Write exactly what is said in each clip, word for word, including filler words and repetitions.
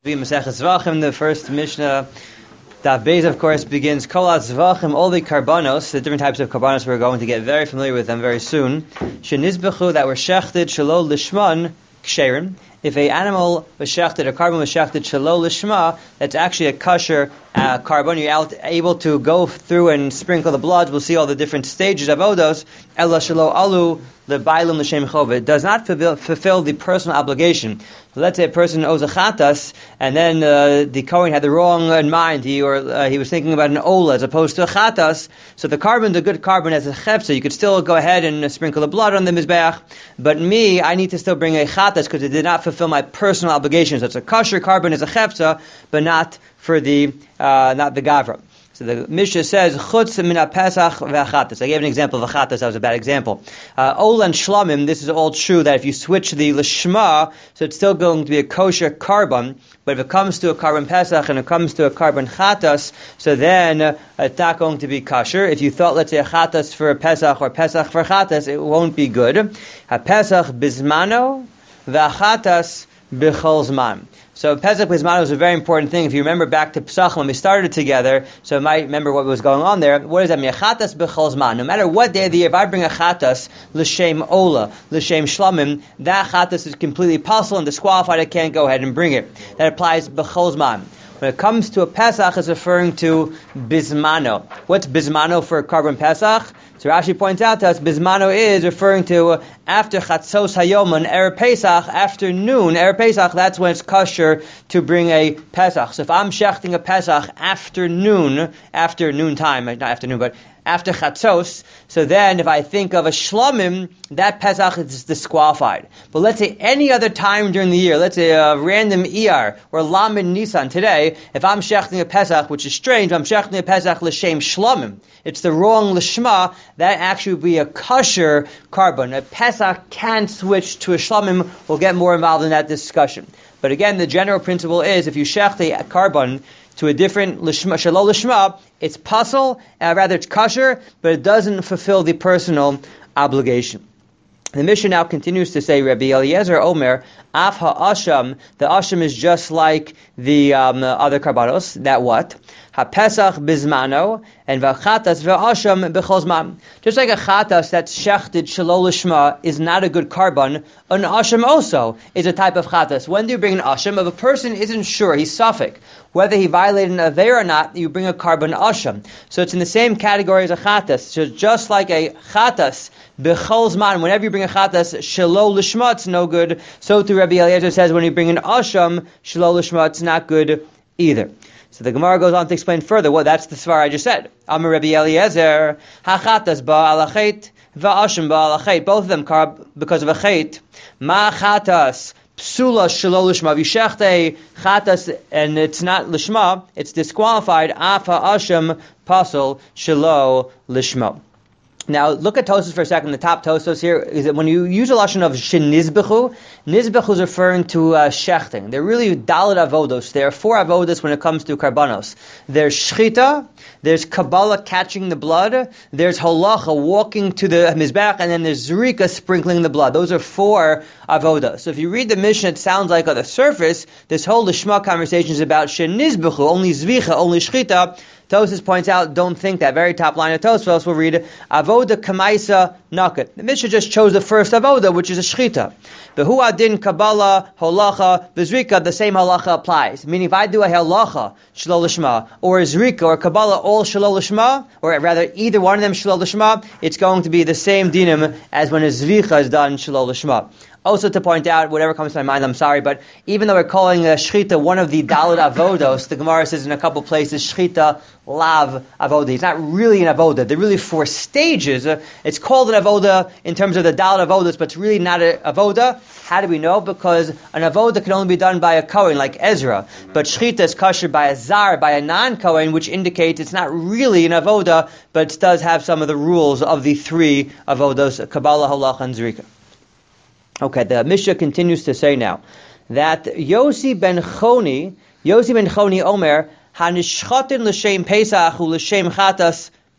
Maseches Zvachim, the first Mishnah, Daf Beis, of course, begins Kol Zvachim, all the karbanos, the different types of karbanos we're going to get very familiar with them very soon. Shenizbechu, that were shechted, shelo lishman, ksherim. If a animal was shechted, a carbon was shechted, shelo lishma, that's actually a kosher uh, carbon. You're out, able to go through and sprinkle the blood. We'll see all the different stages of odos. Ella shelo alu, the bailum l'shem chova. It does not fulfill, fulfill the personal obligation. So let's say a person owes a chatas, and then uh, the Kohen had the wrong in mind. He or uh, he was thinking about an ola as opposed to a chatas. So the carbon, the good carbon, as a chefza, you could still go ahead and uh, sprinkle the blood on the mizbeach. But me, I need to still bring a chatas because it did not fulfill my personal obligations. So it's a kosher carbon as a chefza, but not for the uh, not the gavra. So the Mishnah says, Chutz min ha-pesach v'achatas. I gave an example of a chatas, that was a bad example. Uh, Ol and shlamim, this is all true, that if you switch the lishma, so it's still going to be a kosher carbon, but if it comes to a carbon pesach and it comes to a carbon chatas, so then uh, it's not going to be kosher. If you thought, let's say, a chatas for a pesach or pesach for chatas, it won't be good. Ha-pesach bizmano v'achatas b'chol zman. So Pesach Bismano is a very important thing. If you remember back to Pesach when we started together, so you might remember what was going on there. What does that mean? Chatas b'chol zman. No matter what day of the year, if I bring a chatas, l'shem ola, l'shem shlamim, that chatas is completely possible and disqualified. I can't go ahead and bring it. That applies b'chol zman. When it comes to a Pesach, it's referring to Bismano. What's Bismano for a carbon Pesach? So Rashi points out to us, Bismano is referring to after Chatzos Hayom, on Erev Pesach, after noon, Erev Pesach, that's when it's kosher to bring a Pesach. So if I'm shechting a Pesach after noon, after noon time, not afternoon, but after Chatzos, so then if I think of a Shlamim, that Pesach is disqualified. But let's say any other time during the year, let's say a random Iyar or Lamed Nisan today, if I'm shechting a Pesach, which is strange, I'm shechting a Pesach l'shem Shlamim, it's the wrong Lishma, that actually would be a kosher carbon. A Pesach can switch to a Shlamim. We'll get more involved in that discussion. But again, the general principle is if you shecht a carbon to a different lishma, shalol lishma, it's puzzle, uh, rather it's kosher, but it doesn't fulfill the personal obligation. The Mishnah now continues to say, Rabbi Eliezer Omer, Af ha'asham, the asham is just like the um, other karbanos, that what? Ha-pesach bizmano, and v'chatas v'asham b'chol. Just like a chatas that's shechted shalol lishma is not a good carbon, an asham also is a type of chatas. When do you bring an asham? If a person isn't sure, he's suffik, whether he violated an aver or not, you bring a carbon asham. So it's in the same category as a chatas. So just like a chatas, b'chol zman, whenever you bring a chatas, shalol lishma, it's no good. So too Rabbi Eliezer says when you bring an asham, shalol lishma, it's not good either. So the Gemara goes on to explain further. Well, that's the svar I just said. Amar Rabbi Eliezer, hachatas ba'al hachet, va'asham ba'al hachet. Both of them carb because of a chet. Ma chatas psula shalol lishma. Vishechte chatas and it's not lishma, it's disqualified. Afa asham pasol shalol lishma. Now, look at Tosfos for a second. The top Tosfos here is that when you use a lashon of shenizbechu, nizbechu is referring to uh, shechting. They're really dalet avodos. There are four avodos when it comes to karbanos. There's shchita, there's kabbalah catching the blood, there's halacha walking to the mizbeach, and then there's zrika sprinkling the blood. Those are four avodos. So if you read the Mishnah, it sounds like on the surface, this whole lishma conversation is about shenizbechu, only zvicha, only shchita. Tosfos points out, don't think that. Very top line of Tosfos will read, Avoda Kamaisa Nakat. The Mishnah just chose the first Avoda, which is a Shchita. Behu Adin Kabbalah Halacha V'Zrika, the same Halacha applies. Meaning if I do a Halacha, Shalol Lishma, or a Zrika, or Kabbalah, all Shalol Lishma, or rather either one of them Shalol Lishma, it's going to be the same dinim as when a Zvicha is done Shalol Lishma. Also to point out, whatever comes to my mind, I'm sorry, but even though we're calling a shchita one of the dalet avodos, the Gemara says in a couple places, shchita lav avoda. It's not really an avoda. They're really four stages. It's called an avoda in terms of the dalet avodas, but it's really not an avoda. How do we know? Because an avoda can only be done by a Kohen, like Ezra. But shchita is kosher by a zar, by a non-Kohen, which indicates it's not really an avoda, but it does have some of the rules of the three avodos, Kabbalah, Halacha, and Zrika. Okay, the Mishnah continues to say now that Yosi ben Choni, Yosi ben Choni Omer, Hanishchatin l'shem Pesach u l'shem Chatas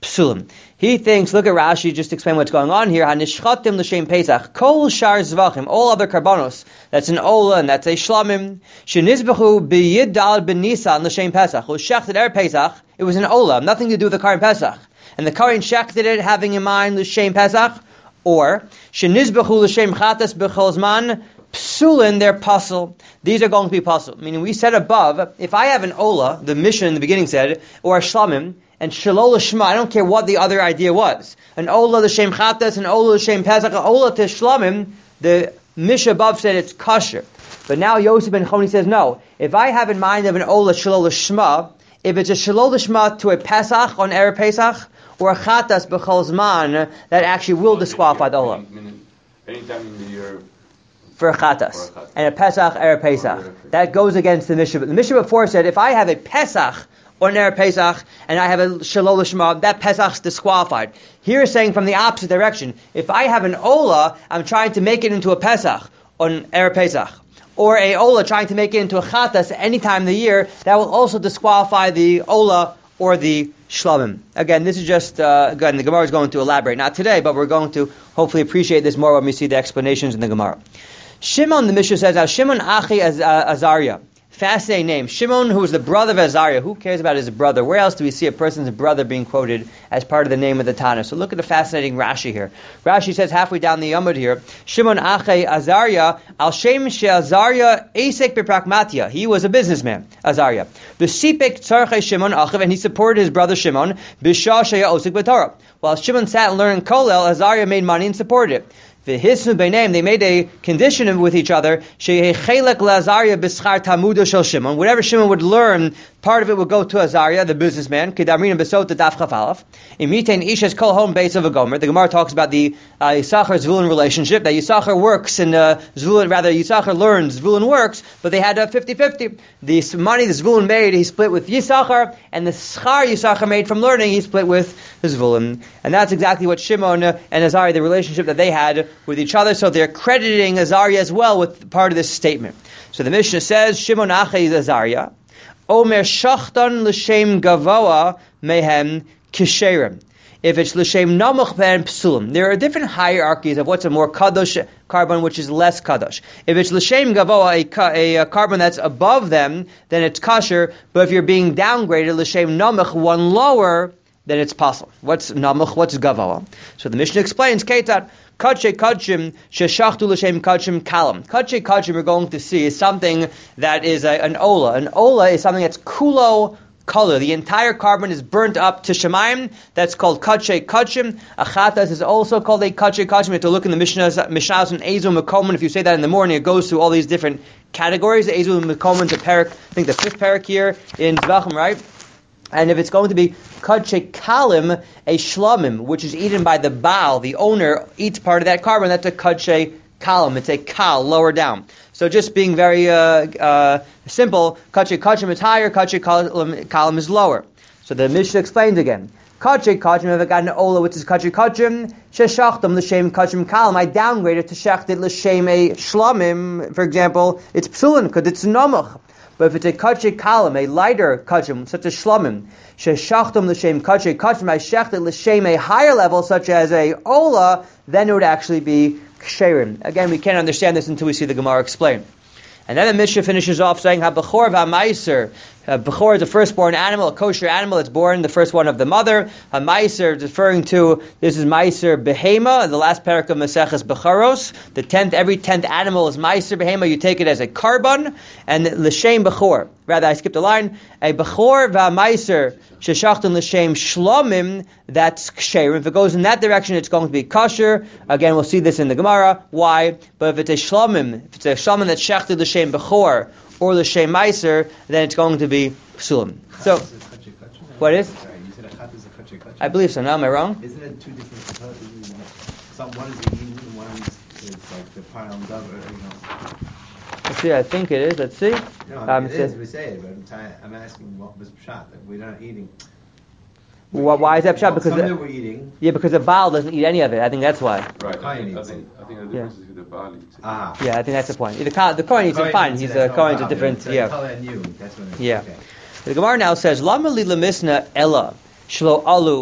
psulim. He thinks, look at Rashi, just to explain what's going on here. Hanishchatim l'shem Pesach, kol shar zvachim, all other karbanos. That's an ola and that's a shlamim. Shenizbechu b'yid dal b'nisan l'shem Pesach. Was shechted er Pesach. It was an ola, nothing to do with the Karin Pesach. And the Karin shechted it, having in mind l'shem Pesach. Or shenizbechu l'shem chatas b'chol zman. Psulin, they're puzzle. These are going to be puzzle. Meaning, we said above, if I have an ola, the mission in the beginning said, or a shlamim, and shalol shema, I don't care what the other idea was. An ola l'shem chatas, an ola l'shem pesach, an ola to shlamim, the mission above said it's kosher. But now Yosef ben Choni says, no. If I have in mind of an ola shalol shema, if it's a shalol shema to a pesach on erev pesach, or a chatas b'chol zman, that actually will disqualify the ola. Anytime in the year. For a chatas. And a Pesach, Erev Pesach. That goes against the Mishnah. The Mishnah before said, if I have a Pesach or an Erev Pesach, and I have a Shalol L'Shema, that Pesach's disqualified. Here is saying from the opposite direction. If I have an Ola, I'm trying to make it into a Pesach on Erev Pesach. Or a Ola trying to make it into a chatas any time of the year, that will also disqualify the Ola or the Shlamim. Again, this is just, uh, again, the Gemara is going to elaborate. Not today, but we're going to hopefully appreciate this more when we see the explanations in the Gemara. Shimon, the Mishnah says, now Shimon Achi Az- uh, Azariah. Fascinating name. Shimon, who was the brother of Azariah. Who cares about his brother? Where else do we see a person's brother being quoted as part of the name of the Tana? So look at the fascinating Rashi here. Rashi says halfway down the Yamud here, Shimon Achi Azariah, Al Shem She Azariah Esek B'Pragmatia. He was a businessman, Azariah. V'sipek Tzarchei Shimon Achiv, and he supported his brother Shimon, B'Shah Sheya Osik B'Torah. While Shimon sat and learned Kolel, Azariah made money and supported it. V'hisnu b'neim, they made a condition with each other. Sheyechelek le'Azariah b'schar tamudo shel Shimon. Whatever Shimon would learn, part of it would go to Azariah, the businessman. Kedamrin b'sot daf chafalaf. Imitein ishes kol home base of a gomer. The Gemara talks about the uh, Yisachar Zvulun relationship. That Yisachar works and uh, Zvulun, rather Yisachar learns, Zvulun works, but they had a fifty-fifty. The money the Zvulun made, he split with Yisachar, and the schar Yisachar made from learning, he split with Zvulun. And that's exactly what Shimon and Azariah, the relationship that they had with each other, so they're crediting Azariah as well with part of this statement. So the Mishnah says, Shimon Achi Azariah, Omer Shachtan L'Shem Gavoa Mehem Kisherim. If it's L'Shem Namuch Ben Psulim. There are different hierarchies of what's a more Kadosh carbon, which is less Kadosh. If it's L'Shem Gavoa, a, a, a carbon that's above them, then it's kosher, but if you're being downgraded, L'Shem Namuch, one lower, then it's possible. What's Namuch, what's Gavoa? So the Mishnah explains, Ketat, Kache Kachim Sheshachtu L'Shem Kachim Kalam. Kache Kachim we're going to see is something that is a, an Ola. An Ola is something that's kulo color. The entire carbon is burnt up to Shemayim. That's called Kache Kachim. Achatas is also called a Kache Kachim. You have to look in the Mishnahs, Mishnahs and Ezu Mekomen. If you say that in the morning, it goes through all these different categories. Ezu Mekomen is a parak, I think the fifth parak here in Zvachim, right? And if it's going to be Kache Kalim, a shlamim, which is eaten by the Baal, the owner eats part of that carbon, that's a Kache Kalim. It's a Kal, lower down. So just being very uh, uh, simple, Kache Kachim is higher, Kache Kalim, Kalim is lower. So the Mishnah explains again. Kache Kachim, if I got an Ola, which is Kache Kachim, Sheshachtam L'Shem Kachim Kalim, I downgraded to Shechted L'Shem a shlamim, for example, it's Psulin, because it's Namach. But if it's a kache kalim, a lighter kachim, such as shlamim, sheshachtum l'shem kache kachim, I shechted l'shem a higher level, such as a ola, then it would actually be ksherim. Again, we can't understand this until we see the Gemara explain. And then the Mishnah finishes off saying, "Ha-bechor v'ha-maiser." Uh, Bechor is a firstborn animal, a kosher animal. It's born, the first one of the mother. Ha-maiser is referring to, this is maiser behema, the last parak of Maseches Bechoros. The tenth, every tenth animal is maiser behema. You take it as a carbon, and l'shem bechor. Rather, I skipped a line. A bechor v'ha-maiser sheshachton l'shem shlomim, that's ksher. If it goes in that direction, it's going to be kosher. Again, we'll see this in the Gemara. Why? But if it's a shlomim, if it's a shlomim that's shechted l'shem bechor, or the Shem Meiser, then it's going to be Psulim. So, what is? Sorry, you said Achat is a Kache Kache. I believe so. No, am I wrong? Isn't it two different Kache? Some one is the Eden and one is, is like the Param Davar, you know. Let's see, I think it is. Let's see. No, um, it is, we say it, but I'm, trying, I'm asking what was Pshat, that we're not eating. Well, why is that Pshat? Well, because some the, that we're eating. Yeah, because the Baal doesn't eat any of it. I think that's why. Right. I think, I Kohen think, I think the Yeah. difference is with the Baal. eats it. Ah. Yeah, I think that's the point. The, Kohen- the Kohen eats it fine. He's a Kohen's a different. Yeah. That's what it is. Yeah. Okay. The Gemara now says, "Lama li lemisna ella shlo alu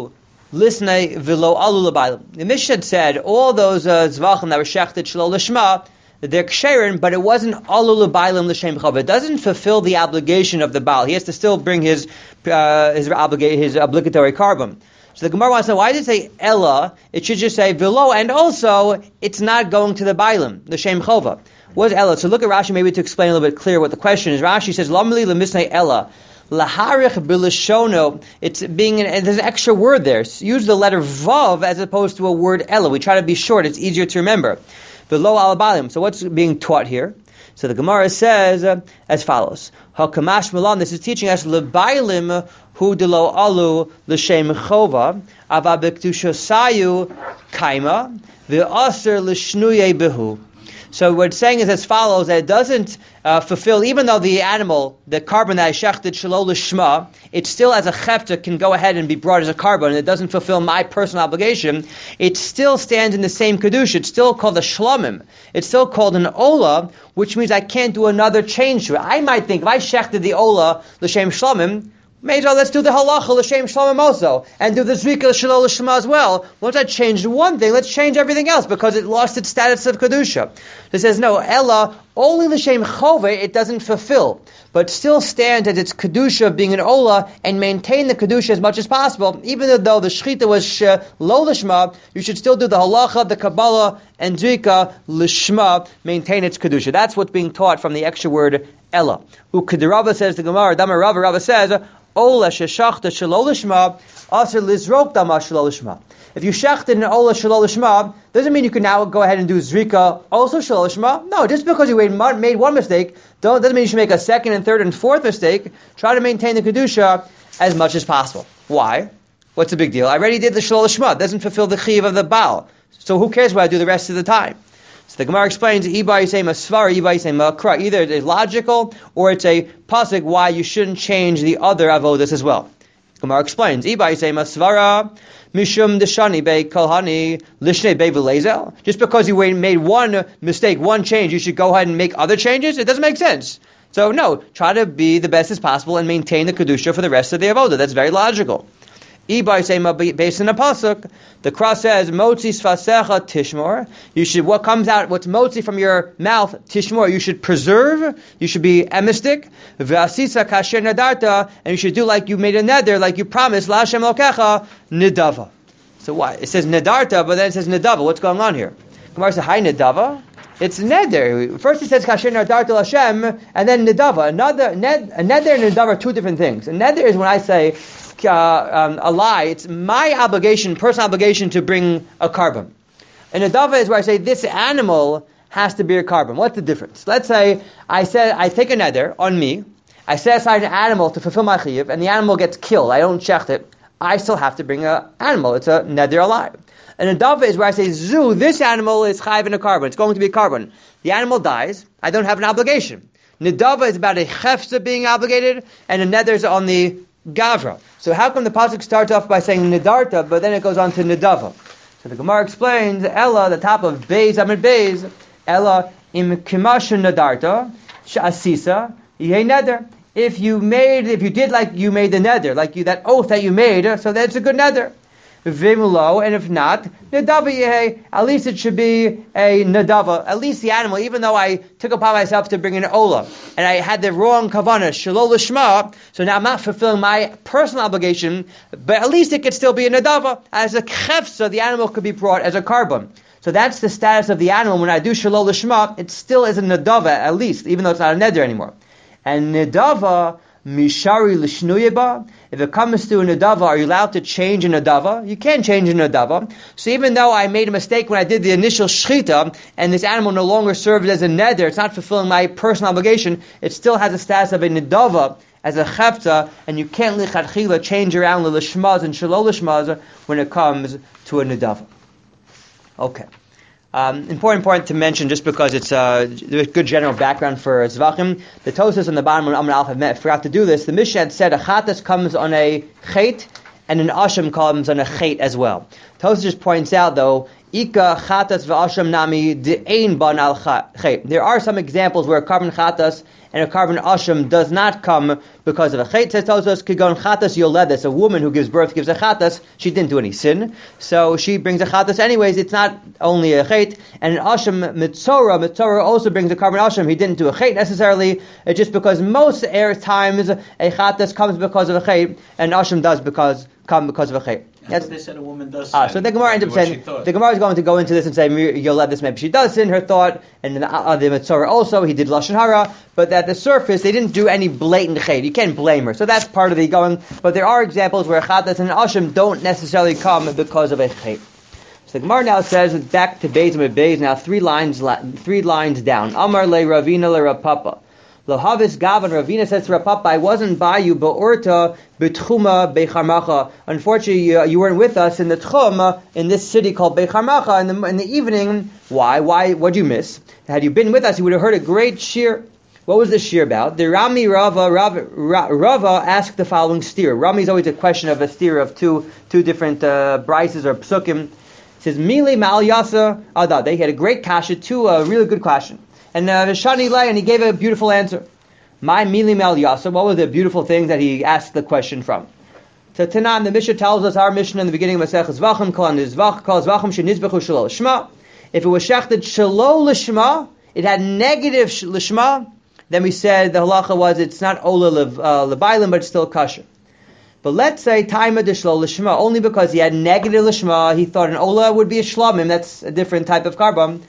Lisnei v'lo alu l'baylim. The Mishnah said all those uh, zvachim that were shechted shelo lishma, they're ksherin, but it wasn't alu l'baylim l'shem chava. It doesn't fulfill the obligation of the baal. He has to still bring his uh, his, obliga- his obligatory carbon. So the Gemara wants to know, why did it say ella? It should just say v'lo, and also it's not going to the baylim, l'shem chava. What is ella? So look at Rashi maybe to explain a little bit clearer what the question is. Rashi says lamli lemisnei ella. Laharich bilishono, it's being an, and there's an extra word there. So use the letter vav as opposed to a word ella. We try to be short; it's easier to remember. Below alabalim. So what's being taught here? So the Gemara says uh, as follows: Hakamash Milan. This is teaching us lebailim hu delo alu l'shem chova ava bektushosayu kaima ve'aser l'shnuye behu. So what it's saying is as follows, that it doesn't uh, fulfill, even though the animal, the carbon that I shechted shelo lishma, it still as a chefta can go ahead and be brought as a carbon, and it doesn't fulfill my personal obligation, it still stands in the same kedusha. It's still called a shlomim. It's still called an ola, which means I can't do another change to it. I might think, if I shechted the ola l'shem shlomim, may as well let's do the halacha l'shem shlomim also, and do the zrika shelo l'shma as well. Once I changed one thing, let's change everything else, because it lost its status of kedusha. It says, no, ella, only l'shem chove, it doesn't fulfill, but still stands as its kedusha of being an ola, and maintain the kedusha as much as possible. Even though the shechita was sh- lo l'shma, you should still do the halacha, the kabbalah, and zrika l'shma, maintain its kedusha. That's what's being taught from the extra word ella. Ukedirava says the Gemara, Damar Rava, Rava says, Ola sheshachta shelo lishma, aser lizrok dama shelo lishma. If you shechted an ola shelo lishma, doesn't mean you can now go ahead and do zrika also shelo lishma. No, just because you made one mistake, don't doesn't mean you should make a second and third and fourth mistake. Try to maintain the kedusha as much as possible. Why? What's the big deal? I already did the shelo lishma. It doesn't fulfill the chiv of the baal. So who cares what I do the rest of the time? So the Gemara explains, Iba Yisei Masvara, Iba Yisei Makra. Either it's logical or it's a pasuk why you shouldn't change the other avodas as well. The Gemara explains, Iba Yisei Masvara, Mishum Deshani Be Kolhani, Lishnei Be Velezel. Just because you made one mistake, one change, you should go ahead and make other changes? It doesn't make sense. So no, try to be the best as possible and maintain the Kedusha for the rest of the avodah. That's very logical. Based on a pasuk, the cross says, "Motzi sfasecha tishmor." You should what comes out, what's motzi from your mouth, tishmor. You should preserve. You should be emistic. V'asisa kasher nadarta, and you should do like you made a neder, like you promised. La Hashem lokecha nidava. So why it says nadarta, but then it says nidava? What's going on here? Gemara says, "Hi nidava." It's neder. First it says kasher nadarta Hashem, and then nidava. Another ned, a neder and nidava are two different things. A neder is when I say. Uh, um, a lie, it's my obligation, personal obligation to bring a carbon. And a dava is where I say this animal has to be a carbon. What's the difference? Let's say I said I take a neder on me, I set aside an animal to fulfill my chiyuv, and the animal gets killed. I don't shecht it. I still have to bring an animal. It's a neder alive. And a dava is where I say zu, this animal is chayiv in a carbon. It's going to be a carbon. The animal dies. I don't have an obligation. Nedava is about a chefza being obligated, and a neder is on the Gavra. So how come the pasuk starts off by saying Nidarta, but then it goes on to Nidava? So the Gemara explains, Ella, the top of Beis, Amid Beis, Ella, im kimasha Nidarta, sh'asisa, yeh neder. If you made, if you did like you made the neder, like you, that oath that you made, so that's a good neder. Vimulo, and if not, Nadava Yehe, at least it should be a Nadava, at least the animal, even though I took upon myself to bring an Ola, and I had the wrong Kavanah, Shalol Lishma, so now I'm not fulfilling my personal obligation, but at least it could still be a Nadava. As a Chefza, the animal could be brought as a carbon. So that's the status of the animal. When I do Shalol Lishma, it still is a Nadava, at least, even though it's not a Neder anymore. And Nadava, Mishari Lishnuyeba. If it comes to a nadava, are you allowed to change a nadava? You can change a nadava. So even though I made a mistake when I did the initial shchita, and this animal no longer serves as a neder, it's not fulfilling my personal obligation, it still has a status of a nadava as a chefta, and you can't lichatchila change around the lishmaz and shalol lishmaz when it comes to a nadava. Okay. Um, important point to mention, just because it's uh, there's good general background for Zvachim. The Tosas on the bottom of Amar Alpha Met forgot to do this. The Mishnah had said a chatas comes on a chet, and an asham comes on a chet as well. Tosas just points out, though, Ika chatas v'asham nami de'ein ban al chet. There are some examples where a carbon chatas and a carbon asham does not come because of a chet. Says Tosfos, kigon chatas yoledes, a woman who gives birth gives a chatas. She didn't do any sin, so she brings a chatas anyways. It's not only a chet. And an asham mitzora, mitzora also brings a carbon asham. He didn't do a chet necessarily. It's just because most air times a chatas comes because of a chet, and asham does because come because of a chet. That's what they said a woman does. Ah, so the Gemara ends up saying the Gemara is going to go into this and say Yoledes, maybe she does sin, her thought, and the, uh, the Mitzorah also he did lashon hara, but at the surface they didn't do any blatant chet. You can't blame her. So that's part of the going. But there are examples where chatas and ashim don't necessarily come because of a chet. So the Gemara now says back to Beis and Beis now three lines three lines down. Amar le Ravina le Rav Papa. Lohavis Gavan, Ravina says to Rav Papa, I wasn't by you, ba'orta b'tchuma beicharmacha. Unfortunately, you, you weren't with us in the tchum, in this city called Beicharmacha, in the, in the evening. Why? Why? What'd you miss? Had you been with us, you would have heard a great shir. What was the shir about? The Rami Rava, Rava, Rava asked the following steer. Rami is always a question of a steer of two two different uh, brises or psukim. It says, Mili Mal Yasa Ada. They had a great kasha, two a uh, really good question. And uh, Shani lay, and he gave a beautiful answer. My milim el yasa. What were the beautiful things that he asked the question from? So Tanan, the Mishnah tells us, our Mishnah in the beginning of Masechus Zvachim, kol nizvach, kol zvachim shenizbechu shelo l'shma. If it was shechted shelo l'shma, it had negative sh- l'shma, then we said the halacha was it's not ola l'bailim, uh, but it's still kosher. But let's say taima de shelo l'shma, only because he had negative l'shma, he thought an ola would be a shlamim, that's a different type of carbon.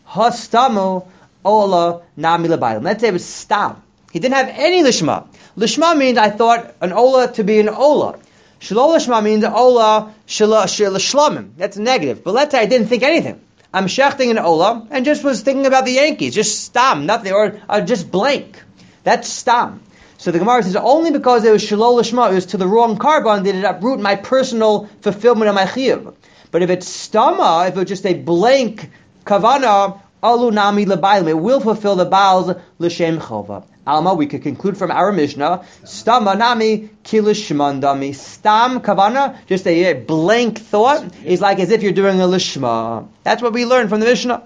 Hastamu ola nami l'bailim. Let's say it was stam. He didn't have any lishma. Lishma means I thought an ola to be an ola. Shalol lishma means ola shlamim. That's negative. But let's say I didn't think anything. I'm shechting an ola and just was thinking about the Yankees, just stam, nothing, or uh, just blank. That's stam. So the Gemara says only because it was shalol lishma, it was to the wrong carbon, did it uproot my personal fulfillment of my chiyuv. But if it's stama, if it was just a blank kavana, alu nami lebayim, it will fulfill the Baal's l'shem chova. Alma, we could conclude from our Mishnah, stama nami kilishmandami. Stam kavana, just a, a blank thought, is like as if you're doing a lishma. That's what we learned from the Mishnah.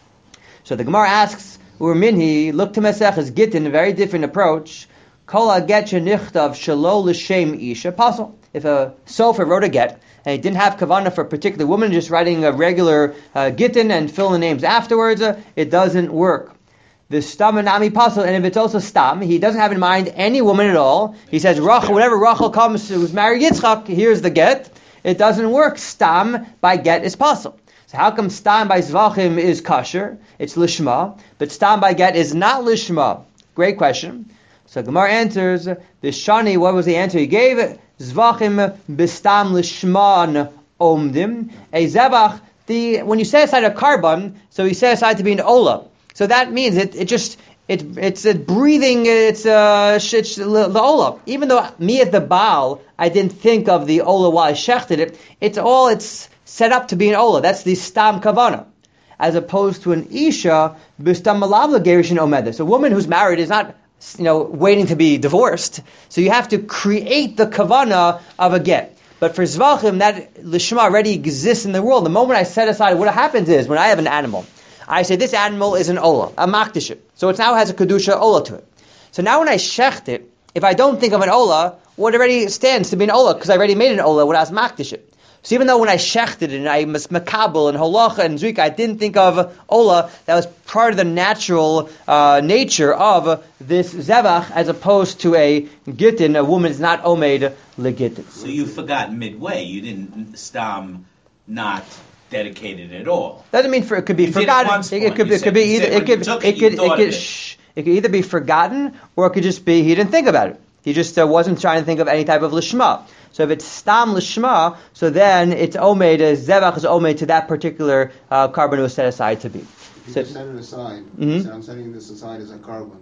So the Gemara asks, Ur minhi, look to Maseches Gittin, a very different approach. Kol hagetcha nichtav shelo l'shem isha pasal. If a sofer wrote a get, and he didn't have kavana for a particular woman, just writing a regular uh, gittin and filling the names afterwards, uh, it doesn't work. The stam and nami pasal, and if it's also stam, he doesn't have in mind any woman at all. He says, Rachel, whenever Rachel comes who's married Yitzchak, here's the get. It doesn't work. Stam by get is pasal. So how come stam by zvachim is kosher? It's lishma, but stam by get is not lishma. Great question. So Gemara answers, the Shani, what was the answer he gave? Zvachim bistam lishman omdim. A zebach, the when you set aside a carbon, so you set aside to be an ola. So that means it, it just it it's a breathing. It's uh it's the ola. Even though me as the Baal, I didn't think of the ola while I shechted it. It's all it's set up to be an ola. That's the stam kavana, as opposed to an isha bistam malavla gerishin omedus. A woman who's married is not, you know, waiting to be divorced. So you have to create the kavana of a get. But for zvachim, that lishma already exists in the world. The moment I set aside, what happens is when I have an animal, I say this animal is an ola, a makdishit. So it now has a kedusha ola to it. So now when I shecht it, if I don't think of an ola, well, it already stands to be an ola because I already made an ola when I was makdishit. So even though when I shechted it and I was makabel and holacha and zrika, I didn't think of ola, that was part of the natural uh, nature of this zevach, as opposed to a gittin, a woman is not omed legittin. So you forgot midway. You didn't stam not dedicated at all. Doesn't mean for it could be you forgotten. It, it could be, it could be either it could it, it could it could shh, it could either be forgotten or it could just be he didn't think about it. He just uh, wasn't trying to think of any type of lishma. So if it's stam lishma, so then it's omed, zevach is omed to that particular uh, carbon it was set aside to be. If you So, just set it aside, Mhm. so I'm setting this aside as a carbon.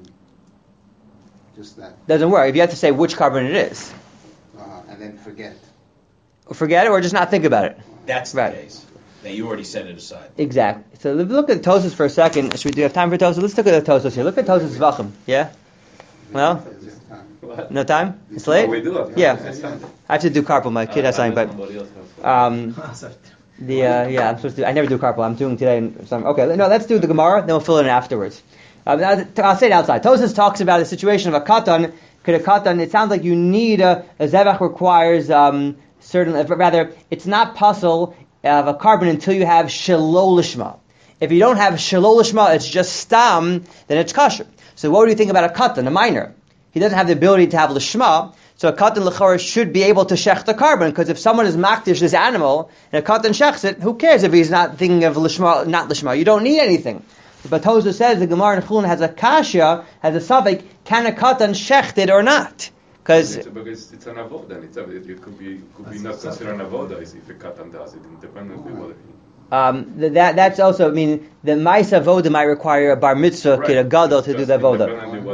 Just that. doesn't work. If you have to say which carbon it is, Uh, and then forget. forget it or just not think about it. That's the Right. case. That you already set it aside. Exactly. So let's look at Tosfos for a second. Should we do have time for Tosfos? Let's look at the Tosfos here. Look at Tosfos Zvachim. Yeah? Well? What? No time? It's Oh, late? we do have Yeah. time. I have to do carpool. My kid has something, but... Um, The uh, yeah, I'm supposed to. I never do carpool. I'm doing today. And some, okay, no, let's do the Gemara. Then we'll fill it in afterwards. Uh, I'll say it outside. Tosfos talks about the situation of a katan. Could a katan? It sounds like you need a, a zevach requires um, certain. Rather, it's not puzzle of a carbon until you have shalol lishma. If you don't have shalol lishma, it's just stam. Then it's kosher. So what do you think about a katan, a minor? He doesn't have the ability to have lishma. So a katan l'chorah should be able to shech the carbon, because if someone is makdish this animal and a katan shechs it, who cares if he's not thinking of lishma, not lishma? You don't need anything. But Tosfos says the Gemara in Chulin has a kasha, has a suffix, can a katan shecht it or not? Because it's, because it's an avoda, it's a, it, it could be could be not considered an avoda if a katan does it, independently of what um, that that's also, I mean, the ma'isa avoda might require a bar mitzvah, right. a gadol to do the avoda.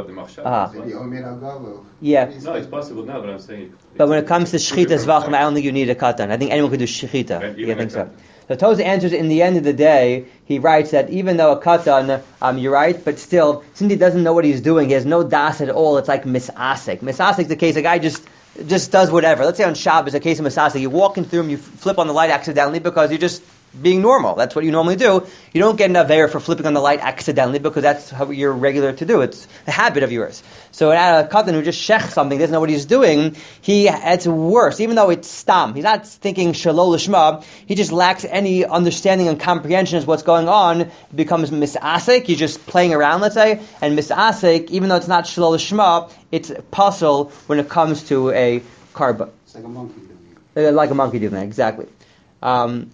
Uh-huh. Yeah. No, it's possible now, but I'm saying. It, but when it comes to shechita zvachim, I don't think you need a katan. I think anyone could do shechita. Yeah, I think so. So Tosfos answers, in the end of the day, he writes that even though a katan, um, you're right, but still, since he doesn't know what he's doing, he has no das at all, it's like misasik. Misasik is the case, a guy just just does whatever. Let's say on Shabbos, a case of misasik, you walk in through him, you flip on the light accidentally because you're just being normal. That's what you normally do. You don't get an aver for flipping on the light accidentally because that's how you're regular to do. It's a habit of yours. So a katan who just shech something, doesn't know what he's doing, he it's worse. Even though it's stam, he's not thinking shalol lishma, he just lacks any understanding and comprehension of what's going on. It becomes misasik, he's just playing around, let's say, and misasik, even though it's not shalol lishma, it's puzzle when it comes to a carbon. It's like a monkey doing it. Like a monkey doing that, exactly. Um,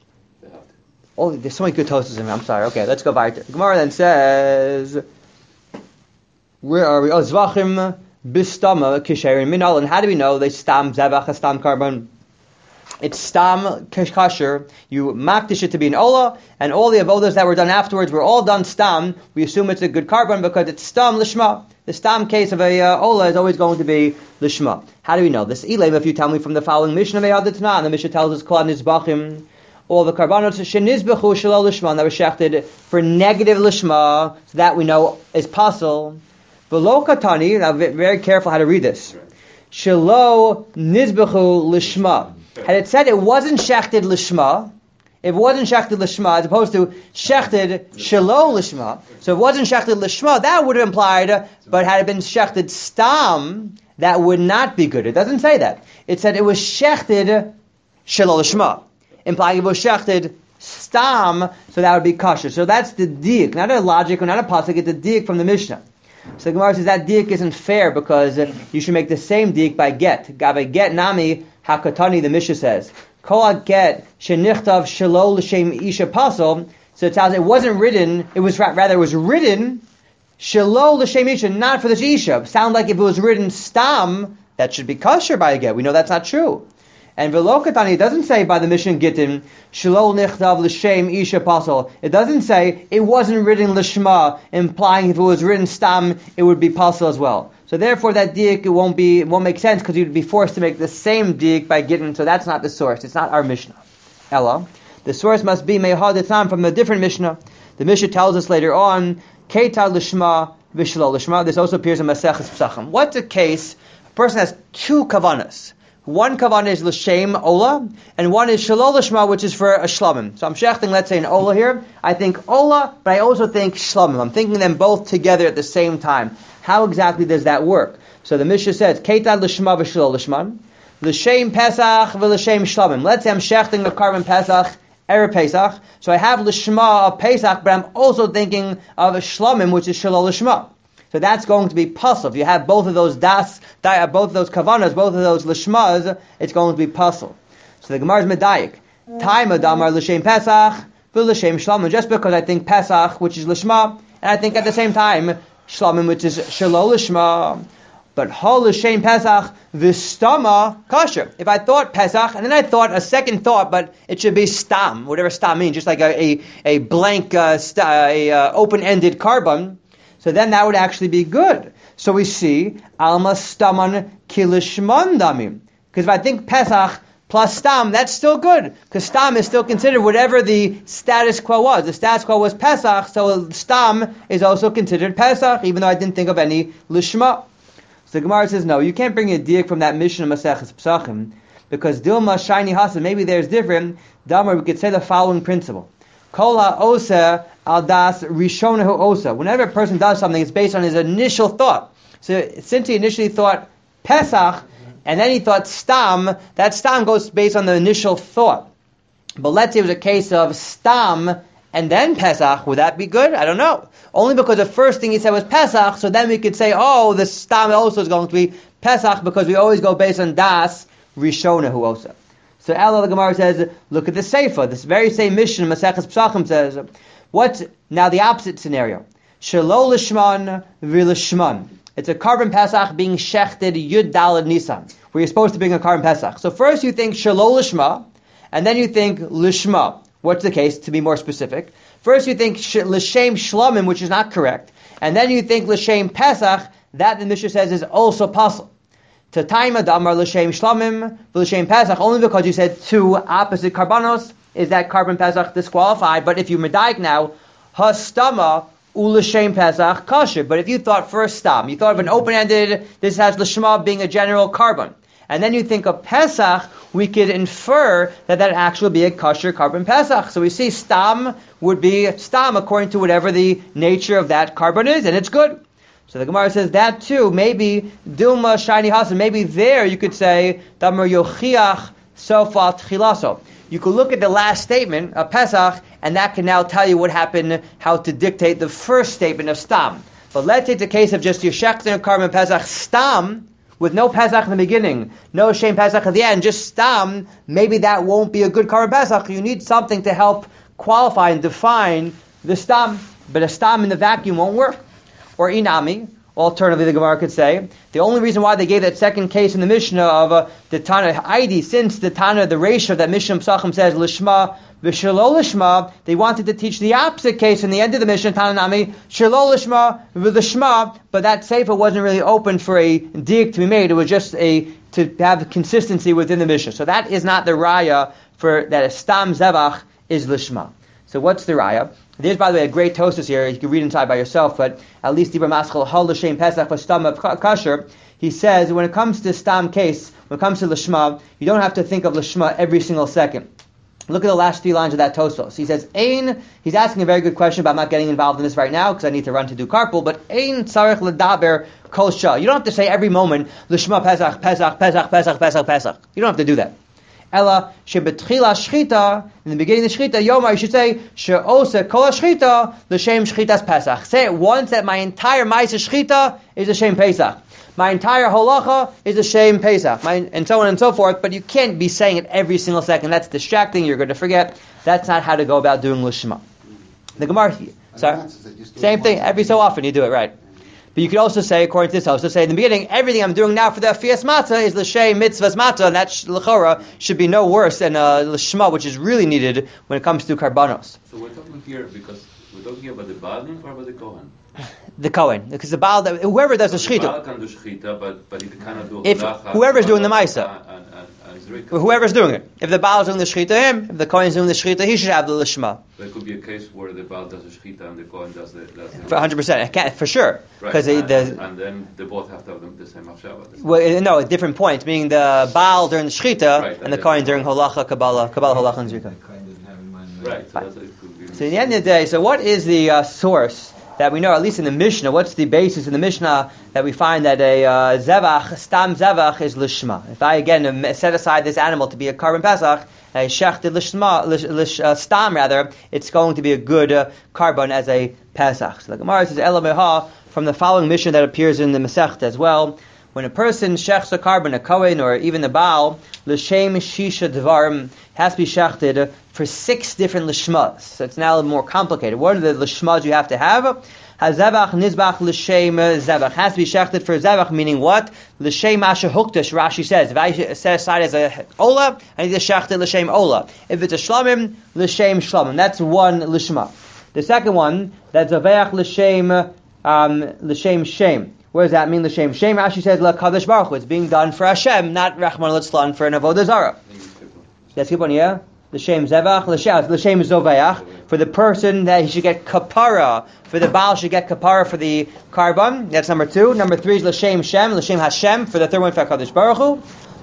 Oh, there's so many good Tosfos in here. I'm sorry. Okay, let's go back. Gemara then says, where are we? Oh, zvachim bistama kisherin minal. And how do we know they stam zevach, stam carbon? It's stam kasher. You makdish it to be an ola, and all the avodas that were done afterwards were all done stam. We assume it's a good carbon because it's stam lishma. The stam case of a uh, ola is always going to be lishma. How do we know this? Ilay, if you tell me from the following Mishnah, and the Mishnah tells us kol nizbachim. All the karbanos shenizbechu shalol lishma that were shechted for negative lishma, so that we know is possible. V'lo katani, now very careful how to read this. Shalol nizbechu lishma. Had it said it wasn't shechted lishma, if it wasn't shechted lishma, as opposed to shechted shalol lishma, so if it wasn't shechted lishma, that would have implied, but had it been shechted stam, that would not be good. It doesn't say that. It said it was shechted shalol lishma, implying it was shechted stam, so that would be kosher. So that's the diik, not a logic or not a pasuk, it's a diik from the Mishnah. So the Gemara says that diik isn't fair because uh, you should make the same diik by get. Gabe get nami hakatani, the Mishnah says. Kol get shenichtav shelo l'shem isha pasol. So it tells it wasn't written, it was rather it was written shelo l'shem isha, not for this isha. Sound like if it was written stam, that should be kosher by a get. We know that's not true. And Velokatani, it doesn't say by the Mishnah Gittin, Shalol Nichtav L'Shem Isha Pasol. It doesn't say it wasn't written L'Shma, implying if it was written Stam, it would be Pasol as well. So therefore that diik, it won't be, it won't make sense because you'd be forced to make the same diik by Gittin, so that's not the source. It's not our Mishnah. Ella. The source must be Mehad Etam from a different Mishnah. The Mishnah tells us later on, Keita L'Shma V'Shalol L'Shma. This also appears in Maseches Pesachim. What's the case? A person has two kavanas. One kavanah is l'shem ola, and one is shalol lishma, which is for a shlamim. So I'm shechting, let's say, an ola here. I think ola, but I also think shlamim. I'm thinking them both together at the same time. How exactly does that work? So the Mishnah says, keitad l'shma v'shalol lishman, l'shem pesach v'l'shem shlamim. Let's say I'm shechting the carbon pesach, erev pesach. So I have l'shma of pesach, but I'm also thinking of a shlamim, which is shalol lishma. So that's going to be puzzle. If you have both of those das, both of those kavanas, both of those lishmas, it's going to be puzzle. So the Gemara is medayik. Time adamar l'shem pesach, v'l'shem shlamim. Just because I think pesach, which is lishma, and I think at the same time shlamim, which is shalol lishma. But hol l'shem pesach v'stama kosher. If I thought pesach, and then I thought a second thought, but it should be stam, whatever stam means, just like a a, a blank, uh, st- a uh, open-ended carbon. So then that would actually be good. So we see alma staman kilishman damim. Because if I think pesach plus stam, that's still good. Because stam is still considered whatever the status quo was. The status quo was pesach, so stam is also considered pesach, even though I didn't think of any lishma. So the Gemara says, no, you can't bring a diak from that Mishnah Maseches Pesachim, because Dilma shiny hasa, maybe there's different. Damar, we could say the following principle: Kol ha'osa al das rishonahu osa. Whenever a person does something, it's based on his initial thought. So since he initially thought Pesach, and then he thought Stam, that Stam goes based on the initial thought. But let's say it was a case of Stam and then Pesach, would that be good? I don't know. Only because the first thing he said was Pesach, so then we could say, oh, the Stam also is going to be Pesach, because we always go based on Das Rishonahu osa. So Ella the Gemara says, look at the Seifa. This very same mission, Maseches Pesachim says, what's now the opposite scenario? Shelo lishman v'lishman. It's a carbon Pesach being shechted Yud Daled Nisan, where you're supposed to bring a carbon Pesach. So first you think Shelo lishma, and then you think lishma. What's the case, to be more specific? First you think sh- l'shem shlamim, which is not correct, and then you think l'shem Pesach, that the Mishnah says is also possible. To time adamar l'shem shlamim v'l'shem Pesach, only because you said two opposite karbanos, is that carbon Pesach disqualified. But if you medayik now, hastama u'l'shem Pesach kosher. But if you thought first stam, you thought of an open-ended, this has l'shma being a general carbon, and then you think of Pesach, we could infer that that actually be a kosher carbon Pesach. So we see stam would be stam according to whatever the nature of that carbon is, and it's good. So the Gemara says that too, maybe Dilma shiny hasan, maybe there you could say Damar yochiach sofat chilaso. You could look at the last statement of Pesach, and that can now tell you what happened, how to dictate the first statement of stam. But let's take the case of just Yeshech and carbon Pesach stam, with no Pesach in the beginning, no Shem Pesach at the end, just Stam, maybe that won't be a good Karban Pesach. You need something to help qualify and define the Stam. But a Stam in the vacuum won't work. Or Inami, alternatively the Gemara could say, the only reason why they gave that second case in the Mishnah of uh, the Tana Aidi, since the Tana, the ratio that Mishnah Pesachim says, Lishma, V'shelo Lishma, they wanted to teach the opposite case in the end of the Mishnah, Tana Nami, Shelo Lishma, V'lishma, but that Sefer wasn't really open for a dig to be made. It was just a to have consistency within the Mishnah. So that is not the raya for that a Stam Zevach is Lishma. So what's the raya? There's, by the way, a great Tosfos here. You can read inside by yourself, but at least Dibra Maschal Hal L'Shem Pesach V'Stam of Kasher. He says when it comes to Stam case, when it comes to Lishma, you don't have to think of Lishma every single second. Look at the last three lines of that Tosfos. He says, Ein, he's asking a very good question, but I'm not getting involved in this right now because I need to run to do carpool, but Ein Tzarech L'Daber Kol Shah. You don't have to say every moment, Lishma Pesach, Pesach, Pesach, Pesach, Pesach, Pesach. You don't have to do that. Ella, Shebetchila Shchita, in the beginning of the Shchita, Yomar, you should say, She'ose Kol Shchita, L'Shem Shchitas Pesach. Say it once that my entire Ma'aseh Shchita is L'Shem Pesach. My entire holacha is a shame Pesach, my, and so on and so forth, but you can't be saying it every single second. That's distracting, you're going to forget. That's not how to go about doing Lishma. The Gemara here, sorry, same thing, every so often you do it, right. But you could also say, according to this, also say in the beginning, everything I'm doing now for the Afiyas Matzah is L'Shem Mitzvahs Matzah, and that L'Chora should be no worse than uh, Lishma, which is really needed when it comes to Karbanos. So we're talking here, because we're talking here about the Baalim or about the Kohen? The Kohen, because the Baal, whoever does the Shechita. The Baal can do Shechita, but, but he cannot do if halacha, whoever's doing the Maisa. And, and, and Zrika. Whoever's doing it. If the Baal is doing the Shechita, him. If the Kohen is doing the Shechita, he should have the Lishma. There could be a case where the Baal does the Shechita and the Kohen does the... Does the For one hundred percent, for sure. Right, Because and, the, and then they both have to have the, the same Hafshava. well, no, at different points, meaning the Baal during the Shechita, Right, and the Kohen during Holacha, Kabbalah, Kabbalah, Holacha, and Zrika. Right, so that's, it could be... So at the end of the day, so what is the uh, source that we know, at least in the Mishnah, what's the basis in the Mishnah that we find that a uh, Zevach, Stam Zevach is Lishma? If I again set aside this animal to be a Karban Pesach, a Shechted Lishma, lish, lish, uh, Stam rather, it's going to be a good uh, Karban as a Pesach. So the Gemara says, Ela Meha, from the following Mishnah that appears in the Masechta as well, when a person shechs a carbon, a kohen, or even a baal, l'shem shisha dvarim, has to be shechted for six different lishmas. So it's now a little more complicated. What are the lishmas you have to have? Hazevach nizbach l'shem zevach. Has to be shechted for zevach, meaning what? L'shem asher huktash, Rashi says. If I set aside as a ola, I need to shechted l'shem ola. If it's a shlamim, l'shem shlamim. That's one lishma. The second one, that's zaveach l'shem, um, l'shem shem. What does that mean? L'shem shem. Rashi says la kadosh baruch Hu. It's being done for Hashem, not Rachman litzlan for an avodah zara. Let's keep on here. L'shem zevach, l'shem l'shem zoveach, for the person that he should get kapara, for the baal should get kapara for the karban. That's number two. Number three is l'shem shem, l'shem Hashem, for the third one for Kadosh Baruch Hu.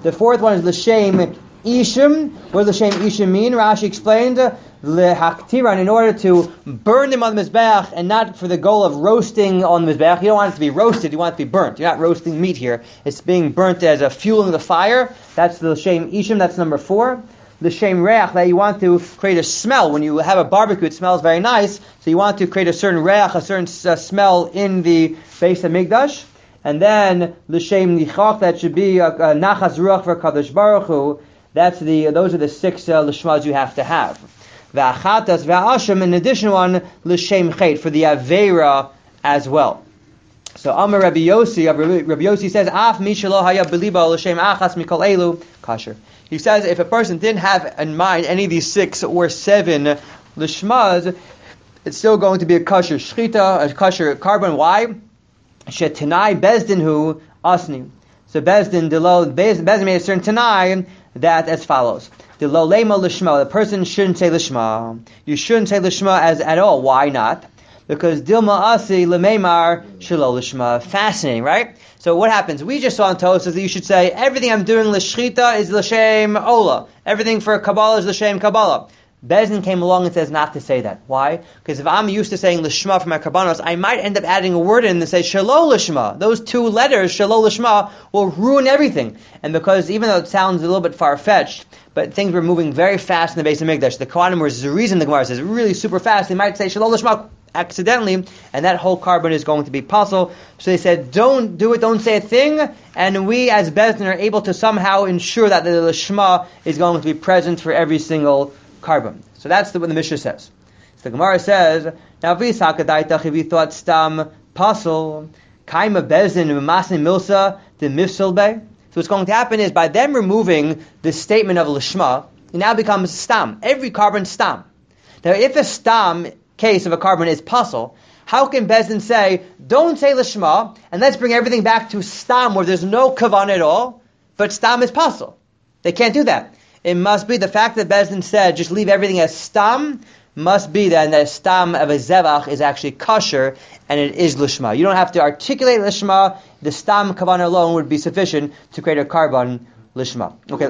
The fourth one is l'shem ishim. What does l'shem ishim mean? Rashi explained lehaktiran, in order to burn them on the mizbeach, and not for the goal of roasting on the mizbeach. You don't want it to be roasted; you want it to be burnt. You're not roasting meat here; it's being burnt as a fuel in the fire. That's the l'shem ishim. That's number four. The shem reach, that you want to create a smell. When you have a barbecue, it smells very nice, so you want to create a certain reach, a certain uh, smell in the Beis HaMikdash. And then the shem nichach, that should be a, a nachas ruach for Kadosh Baruch Hu. That's the those are the six uh, lishmas you have to have. V'achatas v'asham, an additional one, l'shem chet, for the avera as well. So Amar Rabbi Yossi, Rabbi Yossi says, Af mishalo haya beliba l'shem achas mikol elu kasher. He says if a person didn't have in mind any of these six or seven lishmas, it's still going to be a kasher shchita, a kasher carbon. Why? Shetanai bezdin hu asni. So bezdin delo bezdin made a certain tanai that as follows: delo lema lishma. The person shouldn't say lishma. You shouldn't say lishma as at all. Why not? Because dilma asi lemeimar shelo lishma. Fascinating, right? So what happens? We just saw in Tosas that you should say everything I'm doing l'shchita is l'shem ola. Everything for Kabbalah is l'shem Kabbalah. Bezdin came along and says not to say that. Why? Because if I'm used to saying l'shma for my karbanos, I might end up adding a word in and say shelo l'shma. Those two letters, shelo l'shma, will ruin everything. And because even though it sounds a little bit far-fetched, but things were moving very fast in the Beis HaMikdash, the Kohanim was the reason the Gemara says really super fast. They might say shelo l'shma accidentally, and that whole carbon is going to be possible. So they said, don't do it, don't say a thing, and we as Bezdin are able to somehow ensure that the Lishma is going to be present for every single carbon. So that's the, what the Mishnah says. So the Gemara says, now if we thought stam pasul, kaima Bezdin v'masni milsa the mifsilbe. So what's going to happen is by them removing the statement of Lishma, it now becomes stam. Every carbon stam. Now if a stam case of a carbon is pasul, how can Bezdin say, don't say Lishma, and let's bring everything back to stam, where there's no kavan at all, but stam is pasul? They can't do that. It must be the fact that Bezdin said, just leave everything as stam, must be then that stam of a zevach is actually kosher, and it is Lishma. You don't have to articulate Lishma, the stam kavan alone would be sufficient to create a carbon Lishma. Okay.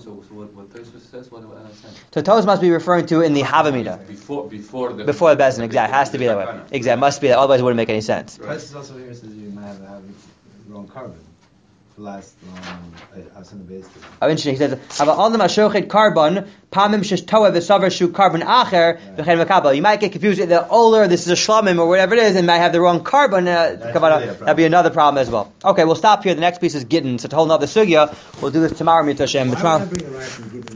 So Tosfos must be referring to in the Havamina. Before, before the before the Bezdin, exactly. It has to be that way. Exactly. It must be that. Otherwise, it wouldn't make any sense. Price also here says you might have, have wrong carbon. Last um, I was in the base. Oh, interesting. He says, "Have all the mashochet carbon pamim sheshtoa v'savar shu carbon acher v'chein v'kabel." You might get confused with the older. This is a shlamim or whatever it is, and might have the wrong carbon. Uh, that'd be another problem as well. Okay, we'll stop here. The next piece is Gittin. It's a whole other sugya. We'll do this tomorrow. Mitzvah Hashem.